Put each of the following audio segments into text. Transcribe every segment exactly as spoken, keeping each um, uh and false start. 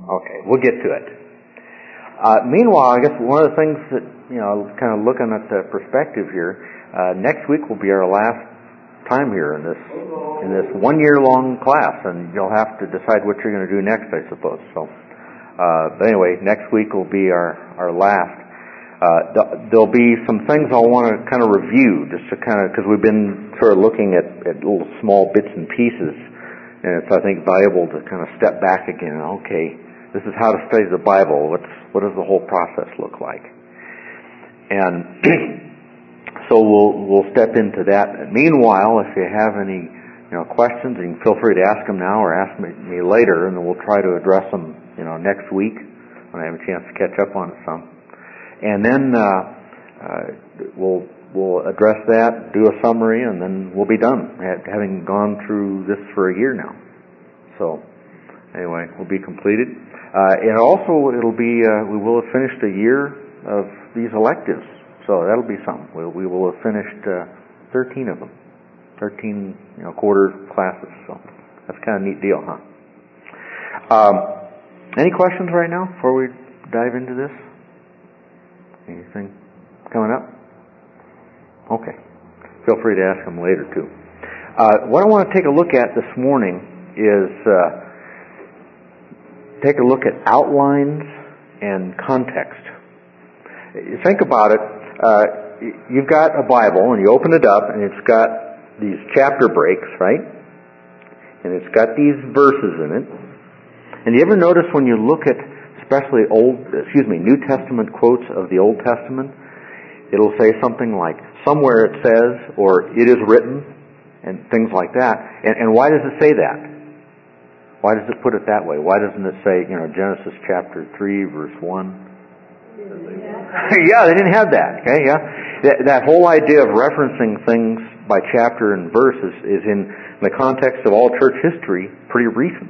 Okay, we'll get to it. Uh, meanwhile, I guess one of the things that, you know, kind of looking at the perspective here, uh, next week will be our last time here in this in this one-year-long class, and you'll have to decide what you're going to do next, I suppose. So, uh, but anyway, next week will be our, our last. Uh, there'll be some things I'll want to kind of review, just to kind of, because we've been sort of looking at, at little small bits and pieces, and it's, I think, valuable to kind of step back again. Okay, this is how to study the Bible. What's, what does the whole process look like? And so we'll we'll step into that. Meanwhile, if you have any you know questions, you can feel free to ask them now or ask me, me later, and then we'll try to address them you know next week when I have a chance to catch up on some. And then uh, uh, we'll we'll address that, do a summary, and then we'll be done, having gone through this for a year now. So anyway, we'll be completed. Uh, and also, it'll be uh, we will have finished a year of these electives, so that'll be something. We'll, we will have finished uh, thirteen of them, thirteen you know quarter classes. So that's kind of a neat deal, huh? Um, any questions right now before we dive into this? Anything coming up? Okay. Feel free to ask them later, too. Uh, what I want to take a look at this morning is uh, take a look at outlines and context. You think about it. Uh, you've got a Bible, and you open it up, and it's got these chapter breaks, right? And it's got these verses in it. And you ever notice when you look at especially old, excuse me, New Testament quotes of the Old Testament, it'll say something like, somewhere it says, or it is written, and things like that. And, and why does it say that? Why does it put it that way? Why doesn't it say, you know, Genesis chapter three, verse one? Yeah, they didn't have that, okay, yeah. That, that whole idea of referencing things by chapter and verse is, is in the context of all church history pretty recent.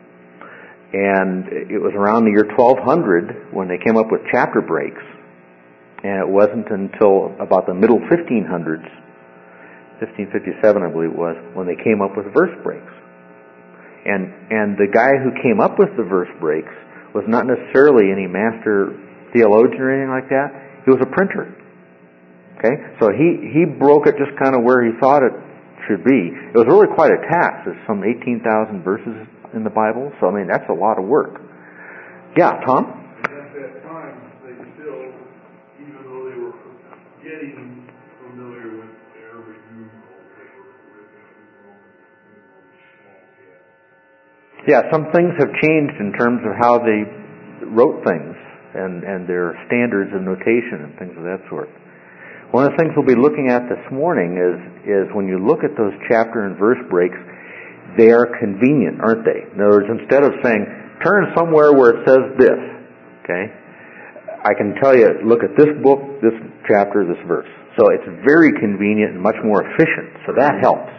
And it was around the year twelve hundred when they came up with chapter breaks. And it wasn't until about the middle fifteen hundreds, fifteen fifty-seven I believe it was, when they came up with verse breaks. And and the guy who came up with the verse breaks was not necessarily any master theologian or anything like that. He was a printer. Okay? So he, he broke it just kind of where he thought it should be. It was really quite a task. There's some eighteen thousand verses in the Bible, so I mean that's a lot of work. Yeah, Tom? At that time, they still, even though they were getting familiar with every numeral, they were written in small cats. Yeah, some things have changed in terms of how they wrote things and, and their standards of notation and things of that sort. One of the things we'll be looking at this morning is is when you look at those chapter and verse breaks, they are convenient, aren't they? In other words, instead of saying, turn somewhere where it says this, okay, I can tell you, look at this book, this chapter, this verse. So it's very convenient and much more efficient, so that helps.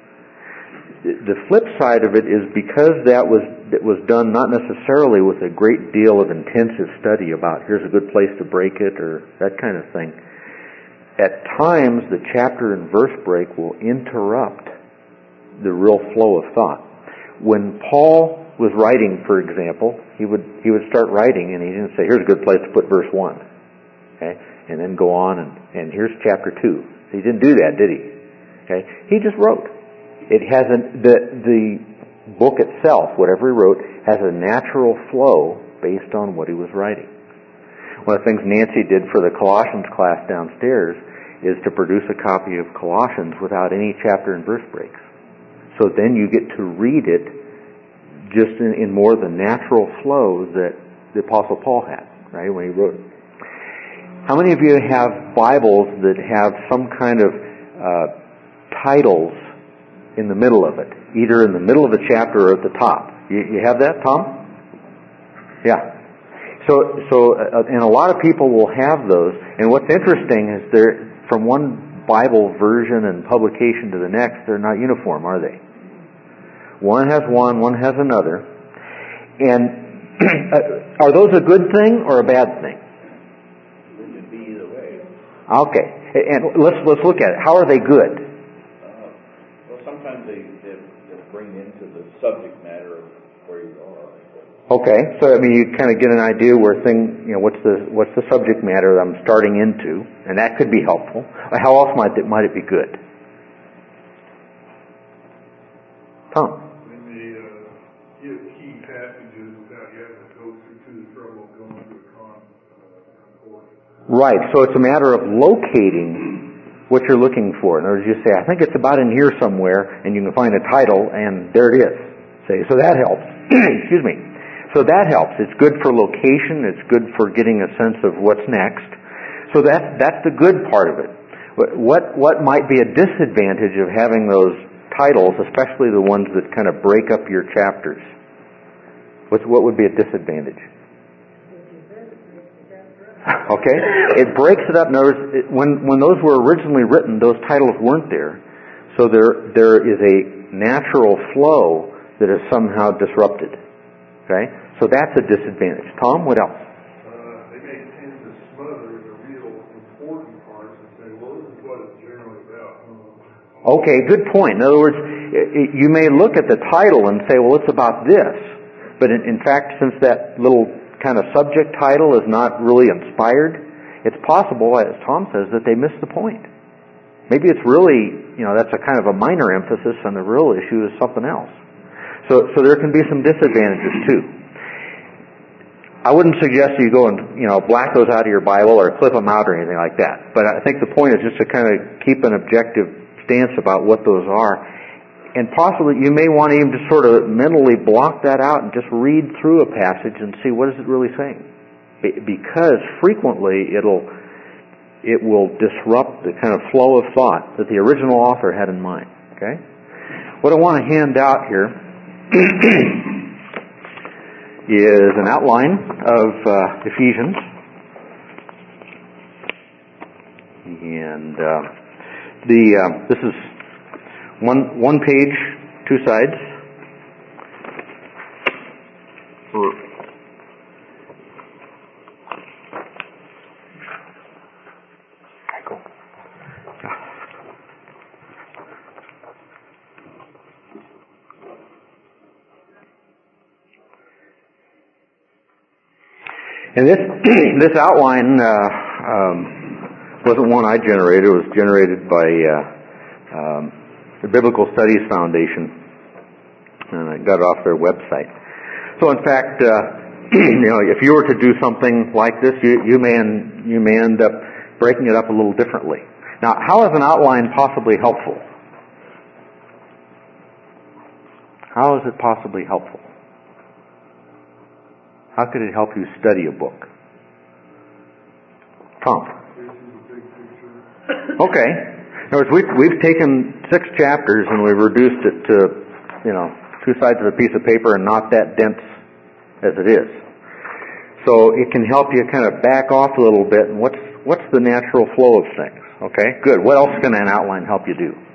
The flip side of it is because that was it was done not necessarily with a great deal of intensive study about here's a good place to break it or that kind of thing. At times, the chapter and verse break will interrupt the real flow of thought. When Paul was writing, for example, he would he would start writing and he didn't say, here's a good place to put verse one. Okay? And then go on and, and here's chapter two. He didn't do that, did he? Okay? He just wrote. It has an, the the book itself, whatever he wrote, has a natural flow based on what he was writing. One of the things Nancy did for the Colossians class downstairs is to produce a copy of Colossians without any chapter and verse breaks. So then you get to read it just in, in more the natural flow that the Apostle Paul had, right, when he wrote it. How many of you have Bibles that have some kind of uh, titles in the middle of it, either in the middle of the chapter or at the top? You, you have that, Tom? Yeah. So, so, uh, and a lot of people will have those. And what's interesting is they're from one Bible version and publication to the next, they're not uniform, are they? One has one, one has another. And are those a good thing or a bad thing? It could be either way. Okay, and let's let's look at it. How are they good? Uh, well, sometimes they, they, they bring into the subject matter of where you are. Okay, so I mean, you kind of get an idea where thing, you know, what's the what's the subject matter that I'm starting into, and that could be helpful. How else might it might it be good? Tom. When they uh, give key passages without you having to go through to the trouble of going to a con, uh, concordance. Right, so it's a matter of locating what you're looking for. In other words, you say, I think it's about in here somewhere, and you can find a title, and there it is. Say, so that helps. Excuse me. So that helps. It's good for location. It's good for getting a sense of what's next. So that that's the good part of it. What what might be a disadvantage of having those titles, especially the ones that kind of break up your chapters? What's, what would be a disadvantage? Okay, it breaks it up. In other words, it, when when those were originally written, those titles weren't there, so there there is a natural flow that is somehow disrupted. Okay, so that's a disadvantage. Tom, what else? Uh, they may tend to smother the real important parts and say, well, this is what it's generally about. Okay, good point. In other words, it, you may look at the title and say, well, it's about this. But in, in fact, since that little kind of subject title is not really inspired, it's possible, as Tom says, that they missed the point. Maybe it's really, you know, that's a kind of a minor emphasis, and the real issue is something else. So, so there can be some disadvantages too. I wouldn't suggest you go and, you know, black those out of your Bible or clip them out or anything like that. But I think the point is just to kind of keep an objective stance about what those are. And possibly you may want to even just sort of mentally block that out and just read through a passage and see what is it really saying. Because frequently it'll, it will disrupt the kind of flow of thought that the original author had in mind. Okay? What I want to hand out here is an outline of uh, Ephesians. And uh, the uh, this is one one page, two sides. And this this outline uh, um, wasn't one I generated. It was generated by uh, um, the Biblical Studies Foundation, and I got it off their website. So, in fact, uh, you know, if you were to do something like this, you, you may end, you may end up breaking it up a little differently. Now, how is an outline possibly helpful? How is it possibly helpful? How could it help you study a book? Tom. Okay. In other words, we've, we've taken six chapters and we've reduced it to, you know, two sides of a piece of paper and not that dense as it is. So it can help you kind of back off a little bit and what's what's the natural flow of things. Okay, good. What else can an outline help you do?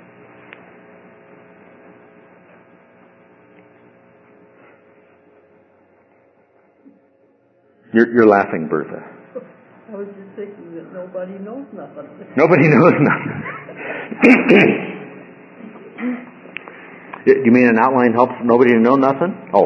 You're, you're laughing, Bertha. I was just thinking that nobody knows nothing. Nobody knows nothing. You mean an outline helps nobody to know nothing? Oh.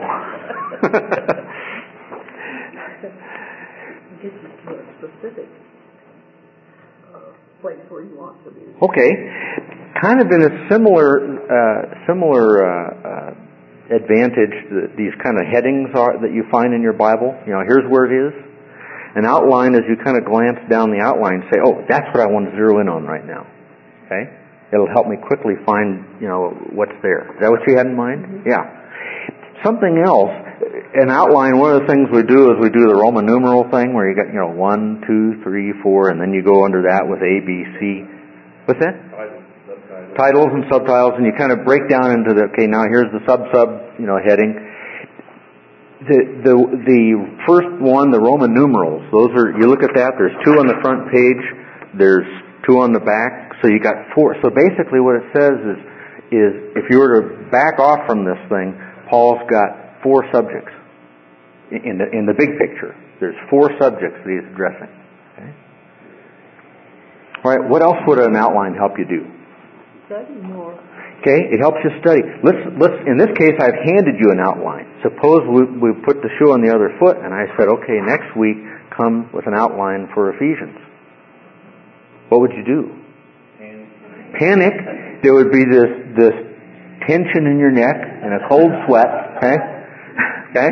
It gets you to a specific uh, place where you want to be. Okay. Kind of in a similar, uh, similar uh, uh, advantage that these kind of headings are that you find in your Bible. You know, here's where it is. An outline, as you kind of glance down the outline, say, oh, that's what I want to zero in on right now. Okay? It'll help me quickly find, you know, what's there. Is that what you had in mind? Mm-hmm. Yeah. Something else, an outline, one of the things we do is we do the Roman numeral thing where you got, you know, one, two, three, four, and then you go under that with A, B, C. What's that? Titles, subtitles. Titles and subtitles, and you kind of break down into the, okay, now here's the sub-sub, you know, heading. The, the, the first one, the Roman numerals, those are, you look at that, there's two on the front page, there's two on the back, so you got four. So basically what it says is, is if you were to back off from this thing, Paul's got four subjects in the, in the big picture. There's four subjects that he's addressing. Okay? All right, what else would an outline help you do? Study more. Okay, it helps you study. Let's, let's, in this case, I've handed you an outline. Suppose we, we put the shoe on the other foot, and I said, okay, next week, come with an outline for Ephesians. What would you do? Panic. There would be this, this tension in your neck and a cold sweat, okay? Okay?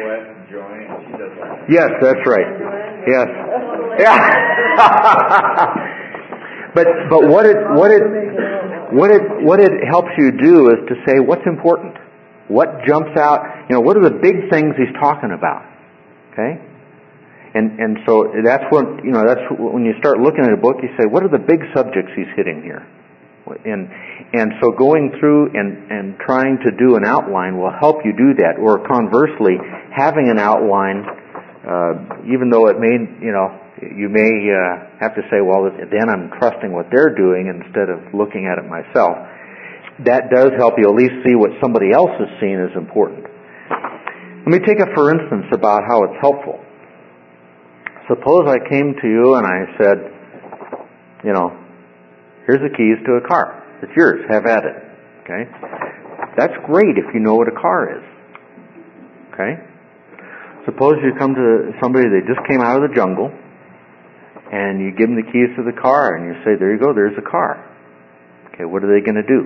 Yes, that's right. Yes. Yeah. but, but what it, what it, What it what it helps you do is to say what's important, what jumps out. You know, what are the big things he's talking about? Okay, and and so that's what you know. That's when you start looking at a book. You say, what are the big subjects he's hitting here? And and so going through and and trying to do an outline will help you do that. Or conversely, having an outline, uh, even though it may you know. You may uh, have to say, well, then I'm trusting what they're doing instead of looking at it myself. That does help you at least see what somebody else is seeing as important. Let me take a for instance about how it's helpful. Suppose I came to you and I said, you know, here's the keys to a car. It's yours. Have at it. Okay? That's great if you know what a car is. Okay? Suppose you come to somebody that just came out of the jungle, and you give them the keys to the car, and you say, there you go, there's a car. Okay, what are they going to do?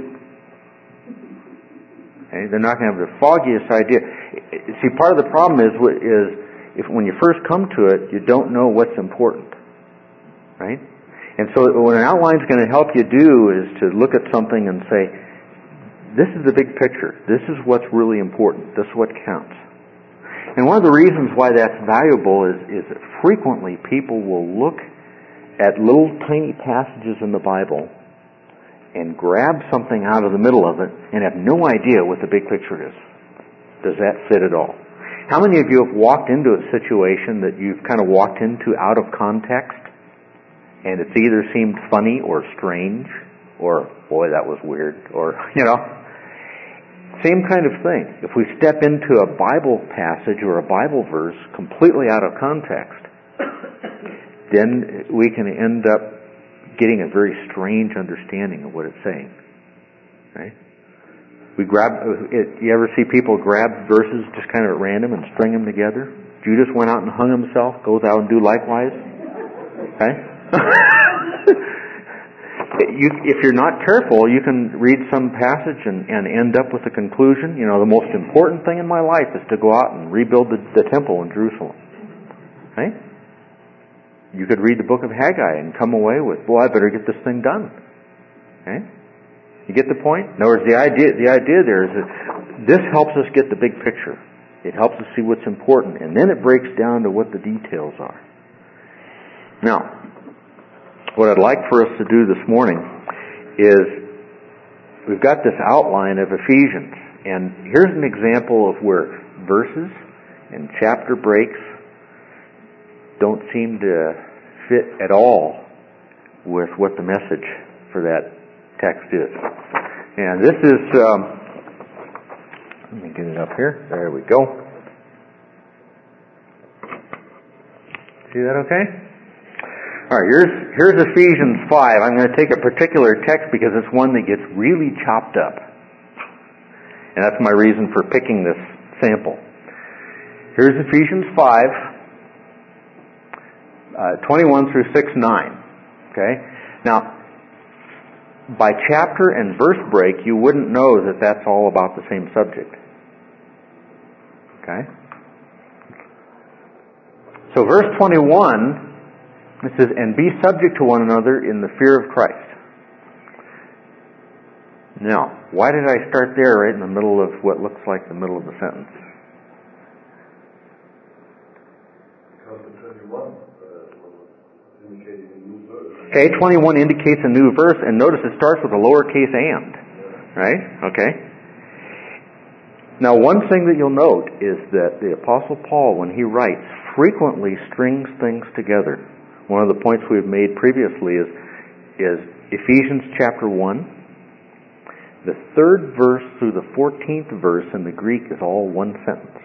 Okay, they're not going to have the foggiest idea. See, part of the problem is, is if when you first come to it, you don't know what's important. Right? And so what an outline's going to help you do is to look at something and say, this is the big picture. This is what's really important. This is what counts. And one of the reasons why that's valuable is, is that frequently people will look at little tiny passages in the Bible and grab something out of the middle of it and have no idea what the big picture is. Does that fit at all? How many of you have walked into a situation that you've kind of walked into out of context and it's either seemed funny or strange or, boy, that was weird, or, you know, same kind of thing. If we step into a Bible passage or a Bible verse completely out of context, then we can end up getting a very strange understanding of what it's saying. Right? We grab. It, you ever see people grab verses just kind of at random and string them together? Judas went out and hung himself. Goes out and do likewise. Okay. You, if you're not careful, you can read some passage and, and end up with the conclusion, you know, the most important thing in my life is to go out and rebuild the, the temple in Jerusalem. Right? You could read the book of Haggai and come away with, boy, I better get this thing done. Okay? You get the point? In other words, the idea, the idea there is that this helps us get the big picture. It helps us see what's important, and then it breaks down to what the details are. Now, what I'd like for us to do this morning is we've got this outline of Ephesians, and here's an example of where verses and chapter breaks don't seem to fit at all with what the message for that text is. And this is, um, let me get it up here. There we go. See that okay? All right, here's, here's Ephesians five. I'm going to take a particular text because it's one that gets really chopped up. And that's my reason for picking this sample. Here's Ephesians five, uh, twenty-one through six nine. Okay? Now, by chapter and verse break, you wouldn't know that that's all about the same subject. Okay? So verse twenty-one, it says, and be subject to one another in the fear of Christ. Now, why did I start there right in the middle of what looks like the middle of the sentence? Because the twenty-one uh, indicating a new verse. Okay, twenty-one indicates a new verse, and notice it starts with a lowercase and. Right? Okay. Now, one thing that you'll note is that the Apostle Paul, when he writes, frequently strings things together. One of the points we've made previously is, is Ephesians chapter one. The third verse through the fourteenth verse in the Greek is all one sentence.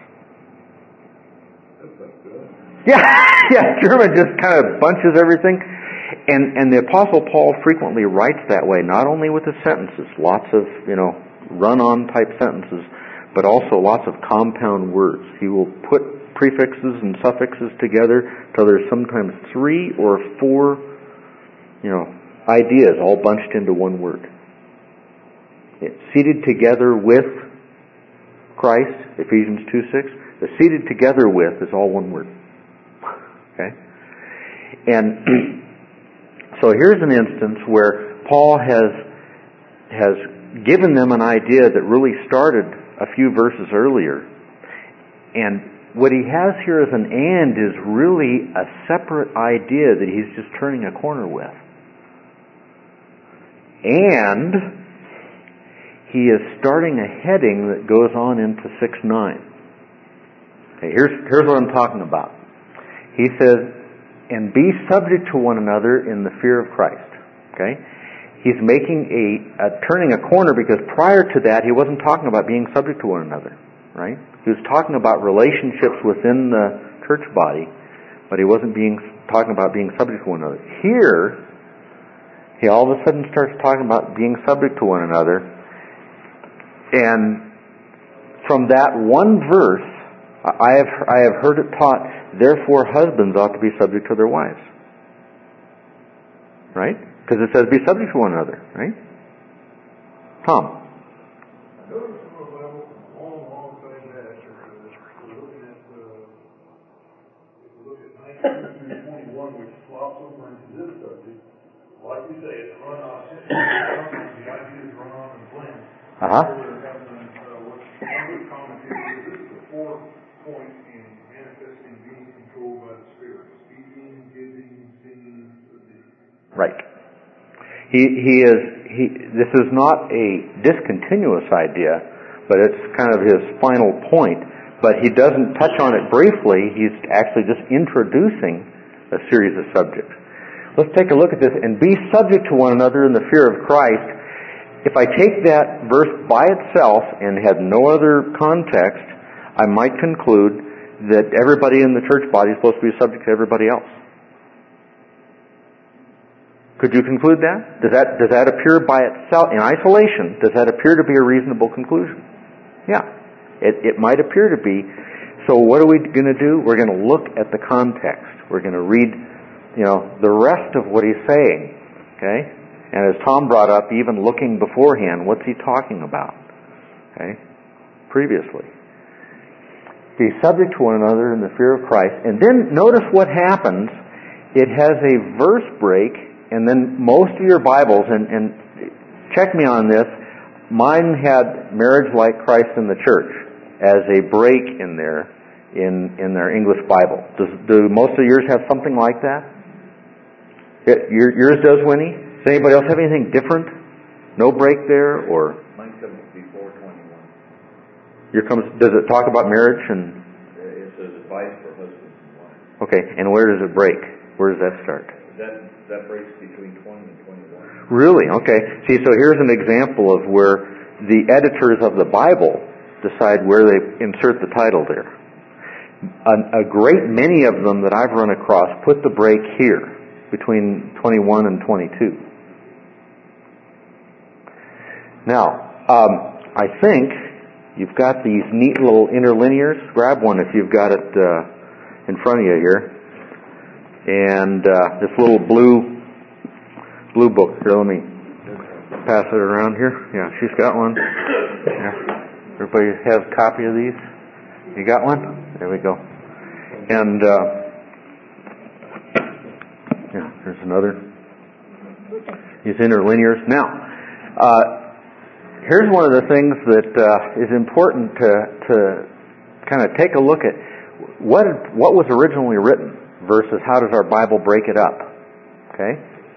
Yeah, yeah, German just kind of bunches everything. And, and the Apostle Paul frequently writes that way, not only with the sentences, lots of, you know, run-on type sentences, but also lots of compound words. He will put prefixes and suffixes together till there's sometimes three or four, you know, ideas all bunched into one word. It's seated together with Christ, Ephesians two six. The seated together with is all one word. Okay? And so here's an instance where Paul has has given them an idea that really started a few verses earlier. And what he has here as an and is really a separate idea that he's just turning a corner with. And he is starting a heading that goes on into six nine. Okay, here's, here's what I'm talking about. He says, and be subject to one another in the fear of Christ. Okay? He's making a, a turning a corner, because prior to that he wasn't talking about being subject to one another. Right? He was talking about relationships within the church body, but he wasn't being talking about being subject to one another. Here, he all of a sudden starts talking about being subject to one another. And from that one verse, I have I have heard it taught, therefore husbands ought to be subject to their wives. Right? Because it says be subject to one another, right? Tom? I noticed in the Bible, all along saying that, we're looking at, uh, if we look at nineteen through twenty-one, which flops over into this subject, like you say, it's run on, sometimes the ideas run on and blend. Uh-huh. This is the fourth point in manifesting being controlled by the Spirit. Speaking, giving, singing, right. He he is he. This is not a discontinuous idea, but it's kind of his final point. But he doesn't touch on it briefly. He's actually just introducing a series of subjects. Let's take a look at this. And be subject to one another in the fear of Christ. If I take that verse by itself and had no other context, I might conclude that everybody in the church body is supposed to be subject to everybody else. Could you conclude that? Does that does that appear by itself, in isolation, does that appear to be a reasonable conclusion? Yeah, it, it might appear to be. So what are we going to do? We're going to look at the context. We're going to read, you know, the rest of what he's saying. Okay? And as Tom brought up, even looking beforehand, what's he talking about? Okay? Previously. Be subject to one another in the fear of Christ. And then notice what happens. It has a verse break, and then most of your Bibles, and, and check me on this, mine had marriage like Christ in the church as a break in there, in, in their English Bible. Does, do most of yours have something like that? It, your, yours does, Winnie? Does anybody else have anything different? No break there, or? Mine comes before twenty-one. Here comes, does it talk about marriage and? It says advice for husbands and wives. Okay, and where does it break? Where does that start? That that breaks between twenty and twenty-one. Really? Okay. See, so here's an example of where the editors of the Bible decide where they insert the title there. A, a great many of them that I've run across put the break here between twenty-one and twenty-two. Now, um, I think you've got these neat little interlinears. Grab one if you've got it uh, in front of you here. And uh, this little blue blue book. Here, let me pass it around here. Yeah, she's got one. Yeah. Everybody has a copy of these? You got one? There we go. And uh, yeah, there's another. These interlinears. Now, uh, here's one of the things that uh, is important to to kind of take a look at. What what was originally written versus how does our Bible break it up? Okay?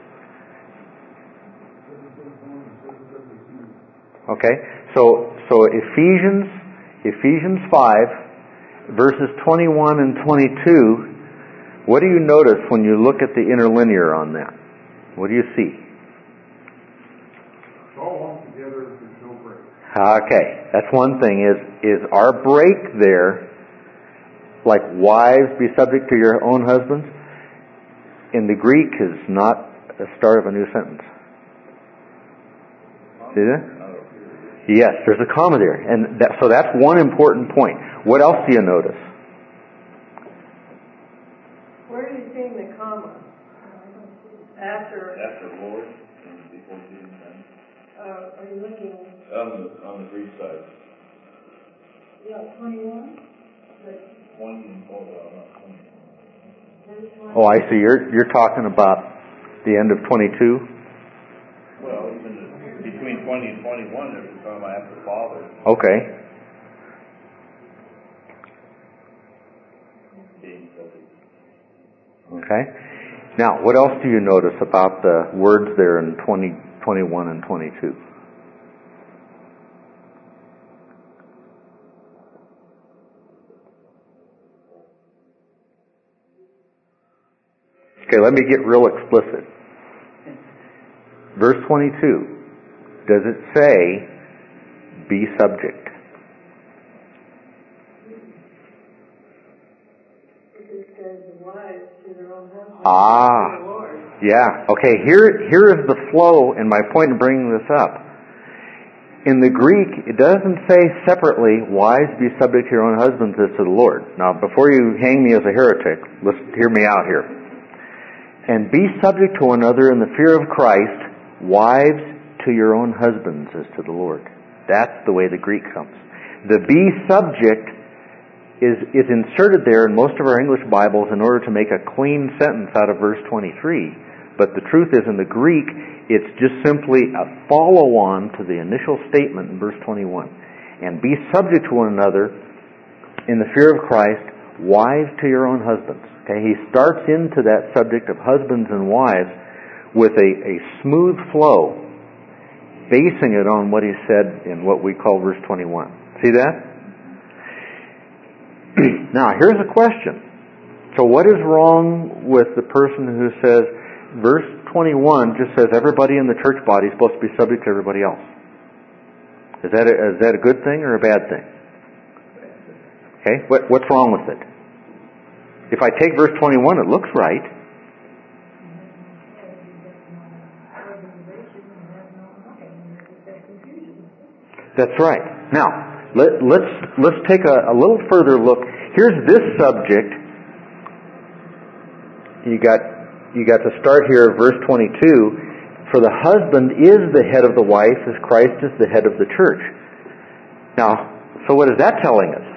Okay, so so Ephesians Ephesians five, verses twenty-one and twenty-two, what do you notice when you look at the interlinear on that? What do you see? It's all lumped together, there's no break. Okay, that's one thing, is is our break there, like wives be subject to your own husbands, in the Greek is not the start of a new sentence. See that? Yes, there's a comma there. And that, so that's one important point. What else do you notice? Where are you seeing the comma? After, After Lord, and before Jesus. uh, are you looking, On the, on the Greek side. yeah, twenty-one? Twenty and four, well, not twenty. Oh, I see. You're you're talking about the end of twenty-two? Well, even the, between twenty and twenty-one, there's a comma after Father. Okay. Being subject. Okay. Now, what else do you notice about the words there in twenty, twenty-one, and twenty-two? Okay, let me get real explicit. Verse twenty-two, does it say, be subject? It says the wives to their own husbands. Ah, to the Lord. yeah. Okay, here, here is the flow, and my point in bringing this up. In the Greek, it doesn't say separately, wives be subject to your own husbands as to the Lord. Now, before you hang me as a heretic, let's hear me out here. And be subject to one another in the fear of Christ, wives to your own husbands as to the Lord. That's the way the Greek comes. The be subject is, is inserted there in most of our English Bibles in order to make a clean sentence out of verse twenty-three. But the truth is, in the Greek, it's just simply a follow-on to the initial statement in verse twenty-one. And be subject to one another in the fear of Christ, wives to your own husbands. Okay, he starts into that subject of husbands and wives with a, a smooth flow, basing it on what he said in what we call verse twenty-one. See that? Now, here's a question. So what is wrong with the person who says, verse twenty-one just says everybody in the church body is supposed to be subject to everybody else? Is that a, is that a good thing or a bad thing? Okay, what, what's wrong with it? If I take verse twenty-one, it looks right. That's right. Now, let, let's let's take a, a little further look. Here's this subject. You got you got to start here at verse twenty-two. For the husband is the head of the wife, as Christ is the head of the church. Now, so what is that telling us?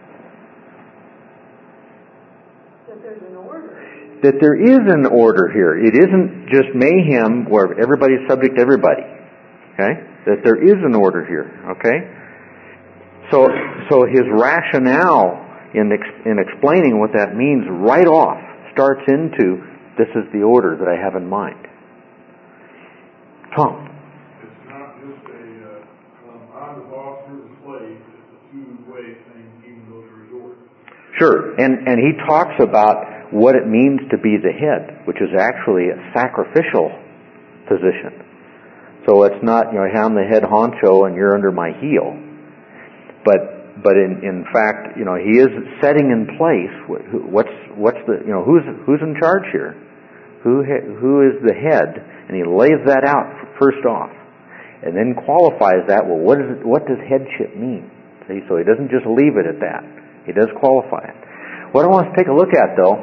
That there's an order. That there is an order here. It isn't just mayhem where everybody's subject to everybody. Okay? That there is an order here. Okay? So, so his rationale in ex- in explaining what that means right off starts into, this is the order that I have in mind. Tom? It's not just a, uh, um, I'm the boss, you're the slave. It's a two-way thing, even though there is order. Sure. And, and he talks about what it means to be the head, which is actually a sacrificial position. So it's not, you know, I'm the head honcho and you're under my heel. But, but in, in fact, you know, he is setting in place what's, what's the, you know, who's, who's in charge here? Who, who is the head? And he lays that out first off. And then qualifies that, well, what is it, what does headship mean? See, so he doesn't just leave it at that. He does qualify it. What I want us to take a look at, though,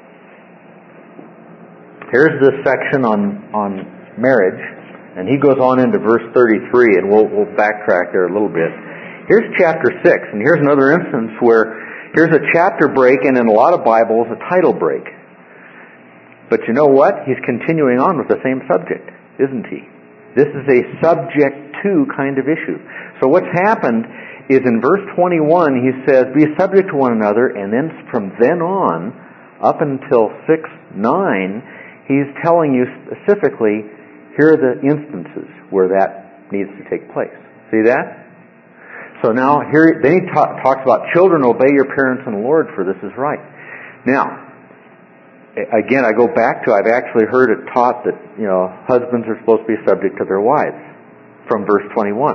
here's this section on, on marriage. And he goes on into verse thirty-three, and we'll, we'll backtrack there a little bit. Here's chapter six, and here's another instance where here's a chapter break, and in a lot of Bibles, a title break. But you know what? He's continuing on with the same subject, isn't he? This is a subject to kind of issue. So what's happened is in verse twenty-one, he says, be subject to one another, and then from then on, up until six nine, he's telling you specifically, here are the instances where that needs to take place. See that? So now, here, then he ta- talks about children, obey your parents in the Lord, for this is right. Now, again, I go back to, I've actually heard it taught that, you know, husbands are supposed to be subject to their wives, from verse twenty-one.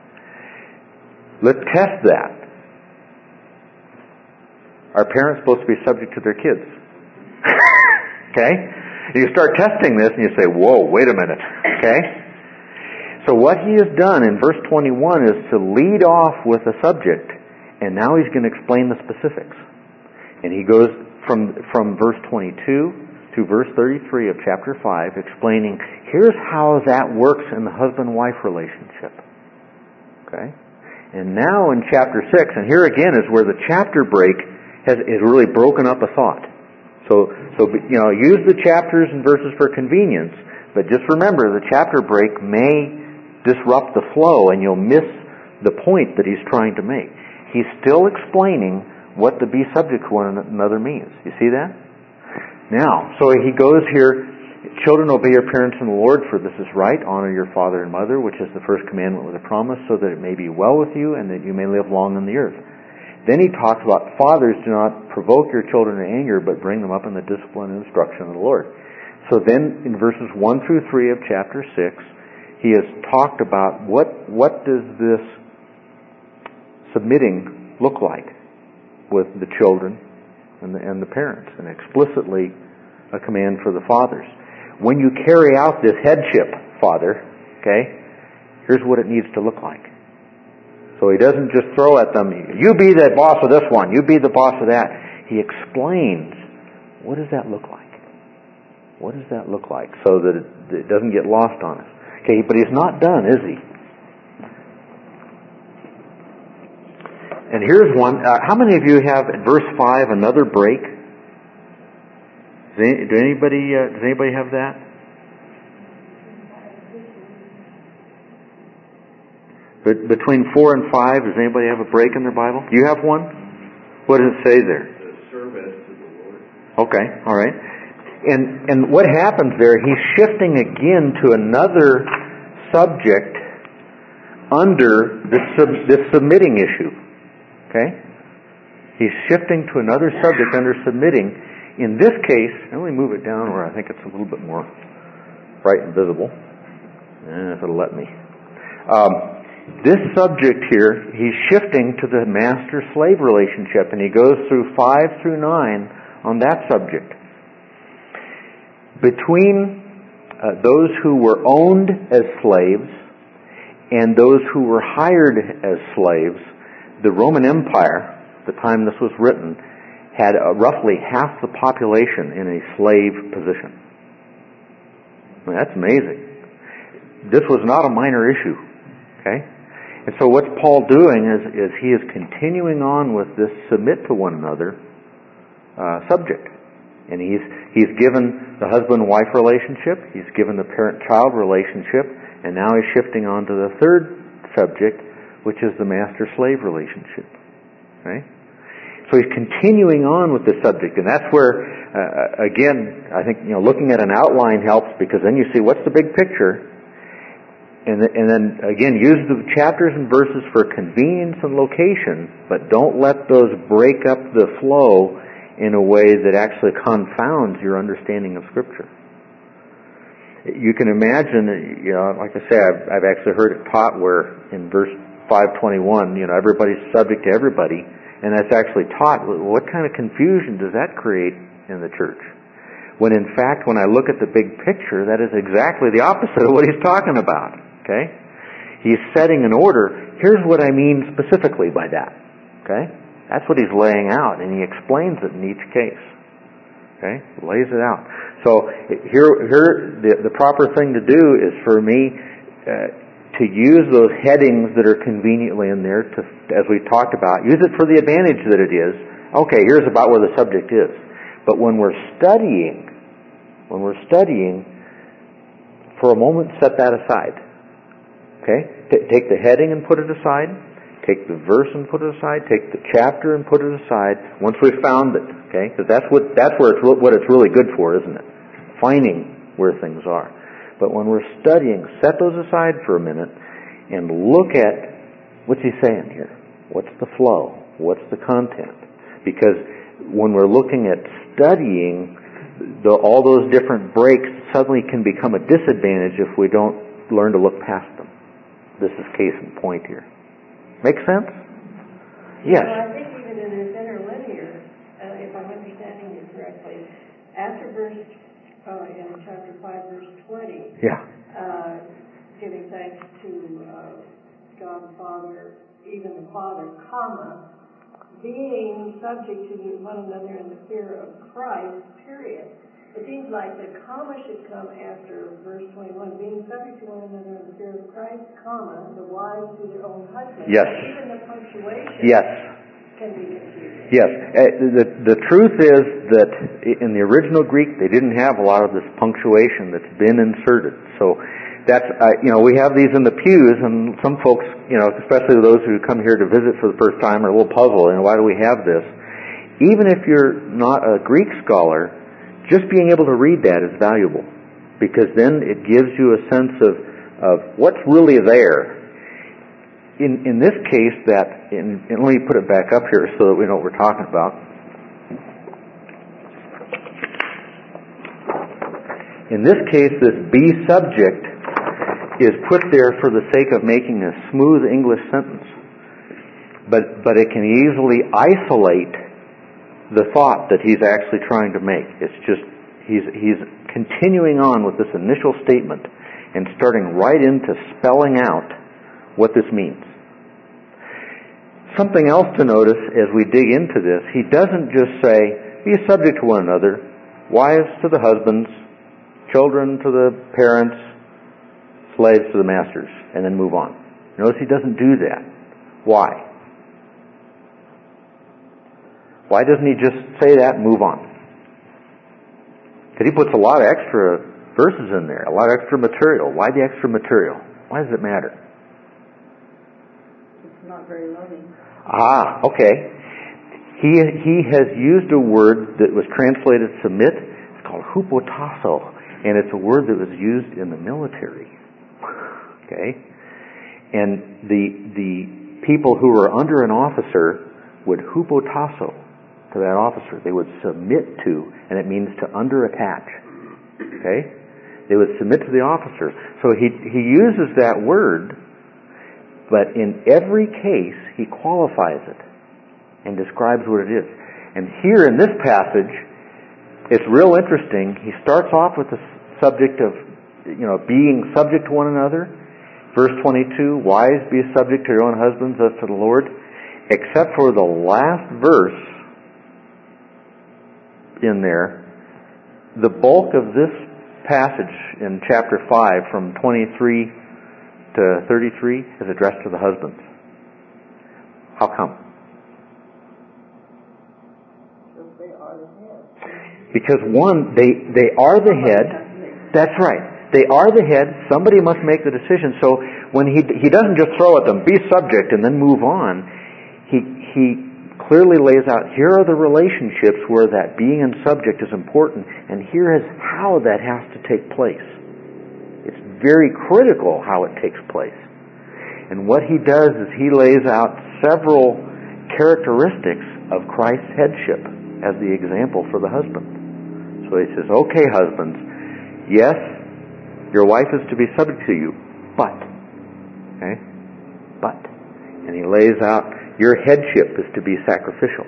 Let's test that. Are parents supposed to be subject to their kids? Okay? You start testing this and you say, whoa, wait a minute, okay? So what he has done in verse twenty-one is to lead off with a subject, and now he's going to explain the specifics. And he goes from from verse twenty-two to verse thirty-three of chapter five, explaining, here's how that works in the husband-wife relationship. Okay? And now in chapter six, and here again is where the chapter break has is really broken up a thought. So, so you know, use the chapters and verses for convenience, but just remember the chapter break may disrupt the flow and you'll miss the point that he's trying to make. He's still explaining what to be subject to one another means. You see that? Now, so he goes here, children, obey your parents in the Lord, for this is right. Honor your father and mother, which is the first commandment with a promise, so that it may be well with you and that you may live long on the earth. Then he talks about fathers, do not provoke your children to anger, but bring them up in the discipline and instruction of the Lord. So then in verses one through three of chapter six, he has talked about what what does this submitting look like with the children and the, and the parents, and explicitly a command for the fathers. When you carry out this headship, father, okay, here's what it needs to look like. So he doesn't just throw at them, you be the boss of this one, you be the boss of that. He explains, what does that look like? What does that look like? So that it, it doesn't get lost on us. Okay, but he's not done, is he? And here's one. Uh, how many of you have at verse five another break? Does any, do anybody uh, does anybody have that? But between four and five, does anybody have a break in their Bible? Do you have one? What does it say there? The service to the Lord. Okay, all right. And and what happens there? He's shifting again to another subject under this sub, this submitting issue. Okay? He's shifting to another subject under submitting. In this case, let me move it down where I think it's a little bit more bright and visible. And if it'll let me. Um, this subject here, he's shifting to the master-slave relationship, and he goes through five through nine on that subject. Between uh, those who were owned as slaves and those who were hired as slaves, the Roman Empire, the time this was written, had uh, roughly half the population in a slave position. I mean, that's amazing. This was not a minor issue. Okay? And so what's Paul doing is, is he is continuing on with this submit to one another uh, subject. And he's he's given the husband-wife relationship, he's given the parent-child relationship, and now he's shifting on to the third subject, which is the master-slave relationship. Right? So he's continuing on with this subject, and that's where, uh, again, I think, you know, looking at an outline helps, because then you see what's the big picture, and, the, and then, again, use the chapters and verses for convenience and location, but don't let those break up the flow in a way that actually confounds your understanding of Scripture. You can imagine, you know, like I say, I've, I've actually heard it taught where in verse five twenty-one, you know, everybody's subject to everybody, and that's actually taught. What kind of confusion does that create in the church? When in fact, when I look at the big picture, that is exactly the opposite of what he's talking about. Okay? He's setting an order. Here's what I mean specifically by that. Okay? That's what he's laying out, and he explains it in each case. Okay? He lays it out. So here, here, the, the proper thing to do is for me uh, to use those headings that are conveniently in there, to, as we talked about, use it for the advantage that it is. Okay, here's about where the subject is. But when we're studying, when we're studying, for a moment, set that aside. Okay? T- take the heading and put it aside. Take the verse and put it aside. Take the chapter and put it aside. Once we've found it, okay? Because that's what that's where it's what it's really good for, isn't it? Finding where things are. But when we're studying, set those aside for a minute and look at what's he saying here. What's the flow? What's the content? Because when we're looking at studying, the, all those different breaks suddenly can become a disadvantage if we don't learn to look past them. This is case in point here. Make sense? Yes. Well, I think even in this interlinear, uh, if I'm understanding you correctly, after verse uh, in chapter five, verse twenty. Yeah. Uh, giving thanks to uh, God the Father, even the Father, comma, being subject to one another in the fear of Christ, period. It seems like the comma should come after verse twenty-one, being subject to one another in the fear of Christ, comma, the wives to their own husbands. Yes. Even the punctuation Yes. can be confusing. Yes. Uh, the, the truth is that in the original Greek, they didn't have a lot of this punctuation that's been inserted. So that's, uh, you know, we have these in the pews, and some folks, you know, especially those who come here to visit for the first time, are a little puzzled, and why do we have this? Even if you're not a Greek scholar, just being able to read that is valuable, because then it gives you a sense of, of what's really there. In in this case, that, in, and let me put it back up here so that we know what we're talking about. In this case, this be subject is put there for the sake of making a smooth English sentence. But, but it can easily isolate the thought that he's actually trying to make. It's just, he's, he's continuing on with this initial statement and starting right into spelling out what this means. Something else to notice as we dig into this, he doesn't just say, be subject to one another, wives to the husbands, children to the parents, slaves to the masters, and then move on. Notice he doesn't do that. Why? Why doesn't he just say that and move on? Because he puts a lot of extra verses in there, a lot of extra material. Why the extra material? Why does it matter? It's not very loving. Ah, okay. He he has used a word that was translated submit. It's called hupotasso, and it's a word that was used in the military. Okay? And the the people who were under an officer would hupotasso to that officer. They would submit to, and it means to under-attach. Okay? They would submit to the officer. So he he uses that word, but in every case he qualifies it and describes what it is. And here in this passage, it's real interesting. He starts off with the subject of, you know, being subject to one another. Verse twenty-two, wives, be subject to your own husbands as to the Lord. Except for the last verse in there, the bulk of this passage in chapter five, from twenty-three to thirty-three, is addressed to the husbands. How come? They are the head. Because one, they, they are the head. That's right. They are the head. Somebody must make the decision. So when he he doesn't just throw at them, be subject, and then move on, he he clearly lays out, here are the relationships where that being and subject is important, and here is how that has to take place. It's very critical how it takes place. And what he does is he lays out several characteristics of Christ's headship as the example for the husband. So he says, okay, husbands, yes, your wife is to be subject to you, but, okay, but, and he lays out, your headship is to be sacrificial.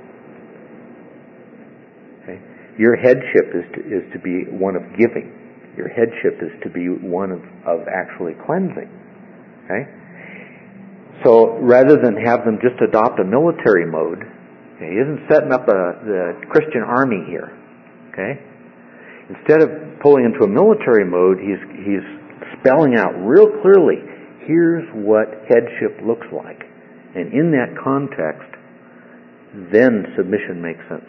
Okay? Your headship is to, is to be one of giving. Your headship is to be one of, of actually cleansing. Okay? So rather than have them just adopt a military mode, okay, he isn't setting up a, the Christian army here. Okay? Instead of pulling into a military mode, he's he's spelling out real clearly, here's what headship looks like. And in that context, then submission makes sense.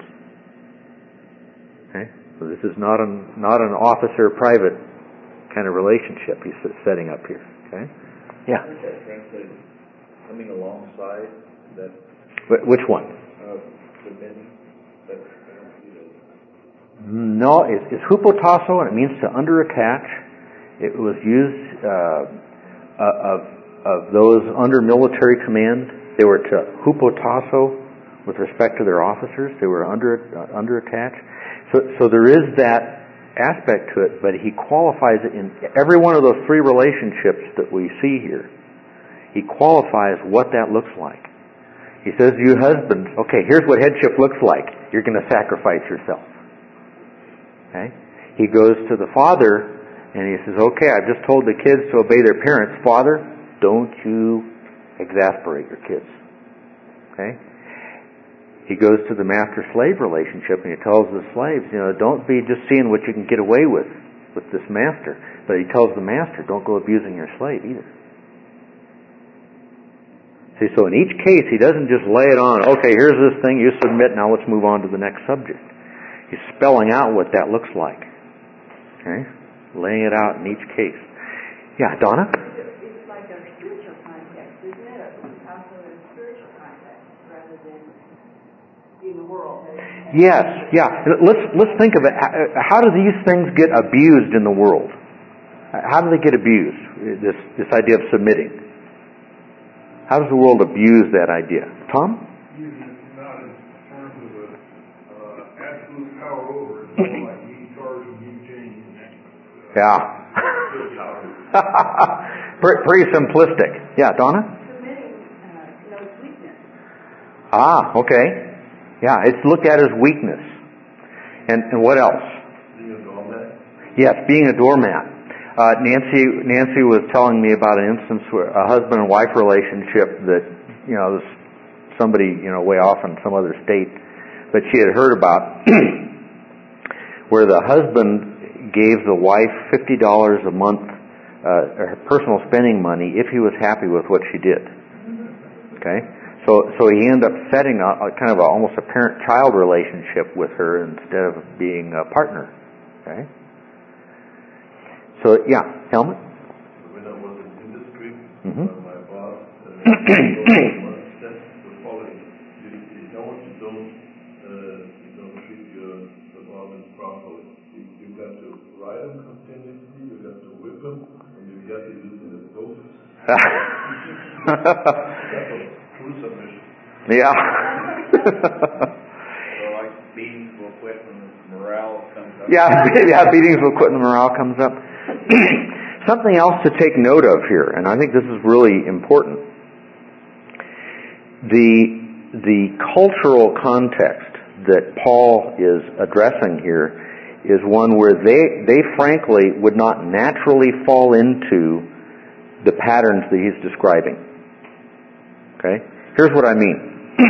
Okay? So this is not an not an officer-private kind of relationship he's setting up here. Okay? Yeah. Is that translated coming alongside that? Wh- Which one? Uh, submitting. That, I don't see that. No, it's, it's hupotasso, and it means to under-attach. It was used uh, uh, of of those under military command. They were to hupotasso with respect to their officers. They were under uh, under attached. So so there is that aspect to it, but he qualifies it in every one of those three relationships that we see here. He qualifies what that looks like. He says to you husbands, okay, here's what headship looks like. You're going to sacrifice yourself. Okay? he goes to the father and he says, okay, I've just told the kids to obey their parents. Father, don't you exasperate your kids. Okay? He goes to the master-slave relationship and he tells the slaves, you know, don't be just seeing what you can get away with with this master. But he tells the master, don't go abusing your slave either. See, so in each case, he doesn't just lay it on, okay, here's this thing, you submit, now let's move on to the next subject. He's spelling out what that looks like. Okay? Laying it out in each case. Yeah, Donna? It's like a spiritual context, isn't it? Also a spiritual context rather than in the world. Yes, yeah. Let's let's think of it. How do these things get abused in the world? How do they get abused? This this idea of submitting. How does the world abuse that idea? Tom? Using it not in terms of a uh, absolute power over it, it's more like you charge and you change. Yeah. Pretty simplistic. Yeah, Donna? Submitting uh, knows weakness. Ah, okay. Yeah, it's looked at as weakness. And and what else? Being a doormat. Yes, being a doormat. Uh, Nancy Nancy was telling me about an instance where a husband and wife relationship that, you know, somebody, you know, way off in some other state, but she had heard about where the husband gave the wife fifty dollars a month, uh, her personal spending money if he was happy with what she did. Okay? So so he ended up setting a, a kind of a, almost a parent-child relationship with her instead of being a partner. Okay? So, yeah, Helmut? When I was in industry, Mm-hmm. uh, my boss uh, said the following: you, you don't, you don't, uh, you don't treat your subordinates properly. You, you got to ride them continuously, you got to whip them, and you got to use them as doses. That's a true submission. Yeah. So like beatings will quit when the morale comes up. Yeah, yeah, beatings will quit when the morale comes up. Something else to take note of here, and I think this is really important. The the cultural context that Paul is addressing here is one where they they frankly would not naturally fall into the patterns that he's describing. Okay? Here's what I mean.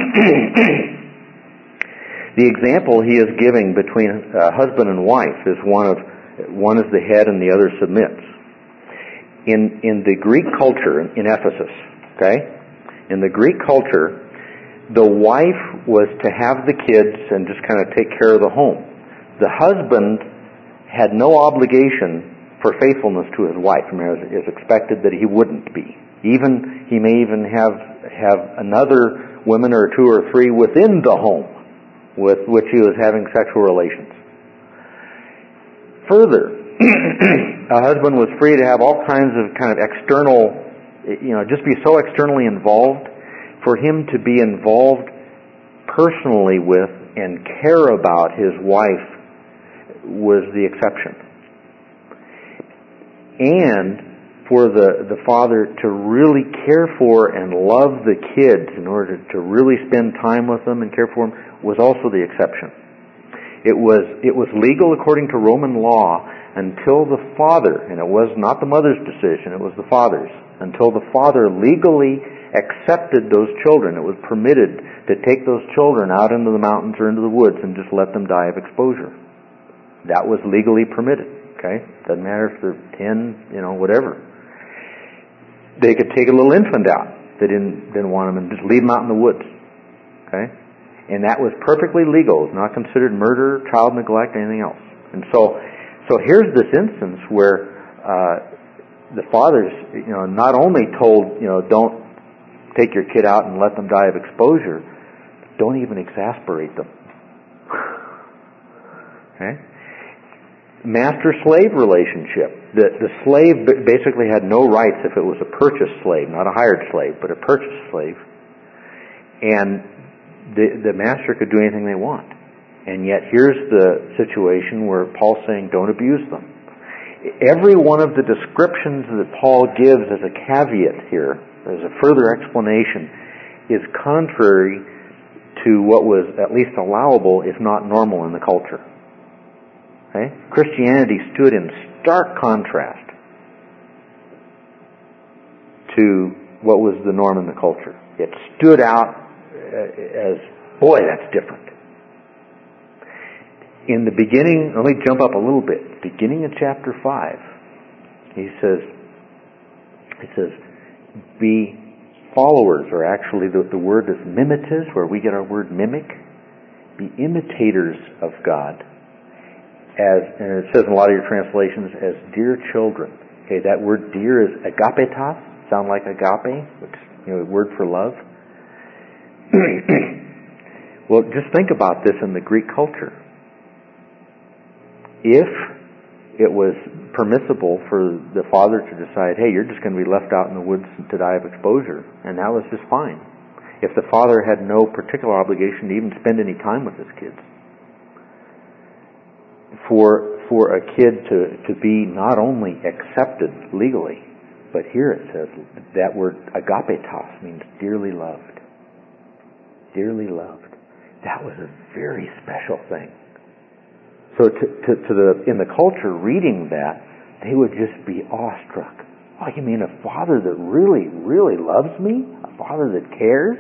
The example he is giving between uh, husband and wife is one of one is the head and the other submits. In in the Greek culture in Ephesus, okay? In the Greek culture, the wife was to have the kids and just kind of take care of the home. The husband had no obligation for faithfulness to his wife. I mean, it is expected that he wouldn't be. Even he may even have have another woman or two or three within the home with which he was having sexual relations. Further, a husband was free to have all kinds of kind of external, you know, just be so externally involved. For him to be involved personally with and care about his wife was the exception. And for the, the father to really care for and love the kids in order to really spend time with them and care for them was also the exception. It was it was legal according to Roman law until the father, and it was not the mother's decision, it was the father's, until the father legally accepted those children. It was permitted to take those children out into the mountains or into the woods and just let them die of exposure. That was legally permitted. Okay? Doesn't matter if they're ten, you know, whatever. They could take a little infant out. They didn't didn't want them and just leave them out in the woods. Okay? And that was perfectly legal. It was not considered murder, child neglect, anything else. And so, so here's this instance where uh, the fathers, you know, not only told, you know, don't take your kid out and let them die of exposure, don't even exasperate them. Okay? Master-slave relationship. The, the slave basically had no rights if it was a purchased slave, not a hired slave, but a purchased slave. And the, the master could do anything they want. And yet here's the situation where Paul's saying don't abuse them. Every one of the descriptions that Paul gives as a caveat here, as a further explanation, is contrary to what was at least allowable, if not normal, in the culture. Okay? Christianity stood in stark contrast to what was the norm in the culture. It stood out as, boy, that's different. In the beginning, let me jump up a little bit. Beginning of chapter five, he says, it says, be followers, or actually the, the word is mimetes, where we get our word mimic. Be imitators of God, as, and it says in a lot of your translations, as dear children. Okay, that word dear is agapetos, sound like agape, which, you know, a word for love. Well, just think about this in the Greek culture. If it was permissible for the father to decide, hey, you're just going to be left out in the woods to die of exposure, and that was just fine. If the father had no particular obligation to even spend any time with his kids. For for a kid to, to be not only accepted legally, but here it says that word agapetos means dearly loved. Dearly loved. That was a very special thing. So to, to, to the in the culture reading that, they would just be awestruck. Oh, you mean a father that really, really loves me? A father that cares?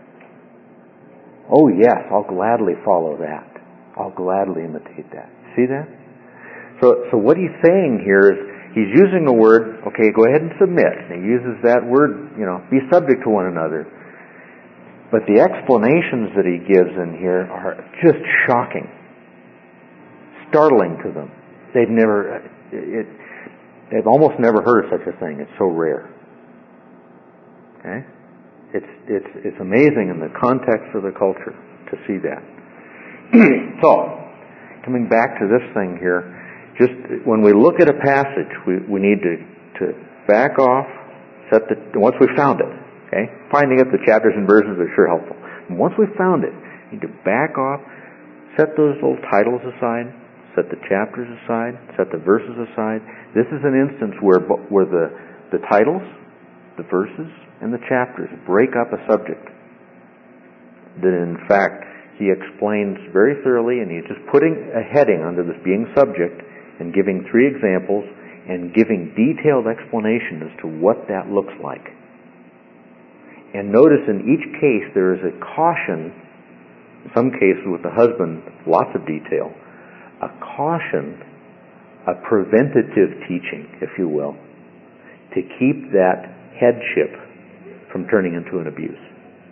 Oh yes, I'll gladly follow that. I'll gladly imitate that. See that? So, so what he's saying here is, he's using a word, okay, go ahead and submit. And he uses that word, you know, be subject to one another. But the explanations that he gives in here are just shocking. Startling to them. They've never, it, they've almost never heard of such a thing. It's so rare. Okay? It's, it's, it's amazing in the context of the culture to see that. So, coming back to this thing here, just when we look at a passage, we, we need to, to back off, set the, once we've found it, okay? Finding it, the chapters and verses are sure helpful. And once we've found it, we need to back off, set those little titles aside, set the chapters aside, set the verses aside. This is an instance where, where the, the titles, the verses, and the chapters break up a subject that in fact he explains very thoroughly, and he's just putting a heading under this being subject and giving three examples and giving detailed explanation as to what that looks like. And notice in each case there is a caution, in some cases with the husband, lots of detail, a caution, a preventative teaching, if you will, to keep that headship from turning into an abuse.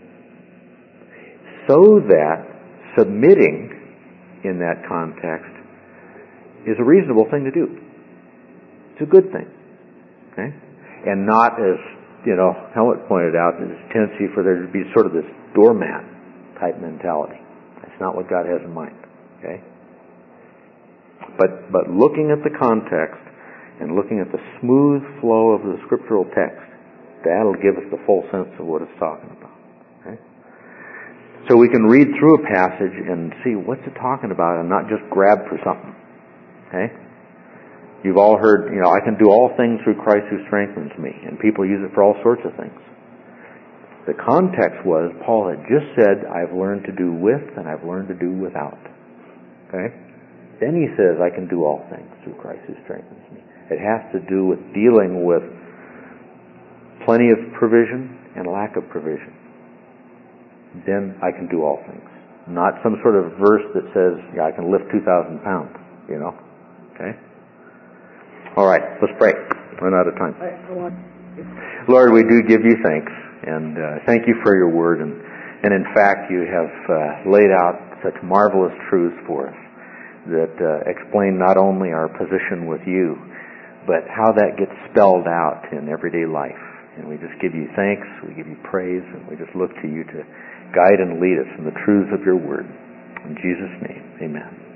So that submitting in that context is a reasonable thing to do. It's a good thing. Okay? And not, as, you know, Helmut pointed out, there's a tendency for there to be sort of this doormat type mentality. That's not what God has in mind. Okay? But, but looking at the context and looking at the smooth flow of the scriptural text, that'll give us the full sense of what it's talking about. Okay? So we can read through a passage and see what's it talking about and not just grab for something. Okay? You've all heard, you know, I can do all things through Christ who strengthens me, and people use it for all sorts of things. The context was, Paul had just said, I've learned to do with and I've learned to do without. Okay? Then he says, I can do all things through Christ who strengthens me. It has to do with dealing with plenty of provision and lack of provision. Then I can do all things. Not some sort of verse that says, yeah, I can lift two thousand pounds, you know. Okay? All right, let's pray. Run out of time. Lord, we do give you thanks, and uh, thank you for your word. And, and in fact, you have uh, laid out such marvelous truths for us that uh, explain not only our position with you, but how that gets spelled out in everyday life. And we just give you thanks, we give you praise, and we just look to you to guide and lead us in the truths of your word. In Jesus' name, amen.